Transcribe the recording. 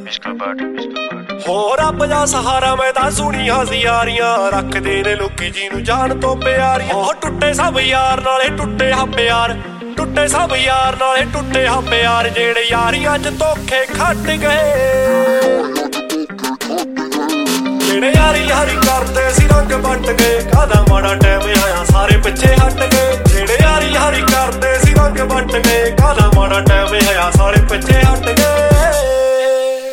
ਹੋ ਰੱਬ ਦਾ ਸਹਾਰਾ ਮੈਂ ਤਾਂ ਸੁਣੀਆਂ ਸੀ ਯਾਰੀਆਂ ਰੱਖਦੇ ਨੇ ਲੋਕੀ ਜੀ ਨੂੰ ਜਾਨ ਤੋਂ ਪਿਆਰੀਆਂ ਹੋ ਟੁੱਟੇ ਸਭ ਯਾਰ ਨਾਲੇ ਟੁੱਟੇ ਹਾਂ ਪਿਆਰ ਟੁੱਟੇ ਸਭ ਯਾਰ ਨਾਲੇ ਟੁੱਟੇ ਹਾਂ ਪਿਆਰ ਜਿਹੜੇ ਯਾਰੀਆਂ 'ਚ ਧੋਖੇ ਖੱਟ ਗਏ ਜਿਹੜੇ ਯਾਰੀ ਯਾਰੀ ਕਰਦੇ ਸੀ ਰੰਗ ਵੱਟ ਗਏ ਕਾਹਦਾ ਮਾੜਾ ਟਾਈਮ ਆਇਆ ਸਾਰੇ ਪਿੱਛੇ ਹਟ ਗਏ ਜਿਹੜੇ ਯਾਰੀ ਯਾਰੀ ਕਰਦੇ ਸੀ ਰੰਗ ਵੱਟ ਗਏ ਕਾਹਦਾ ਮਾੜਾ ਟਾਈਮ ਆਇਆ ਸਾਰੇ ਪਿੱਛੇ ਹਟ ਗਏ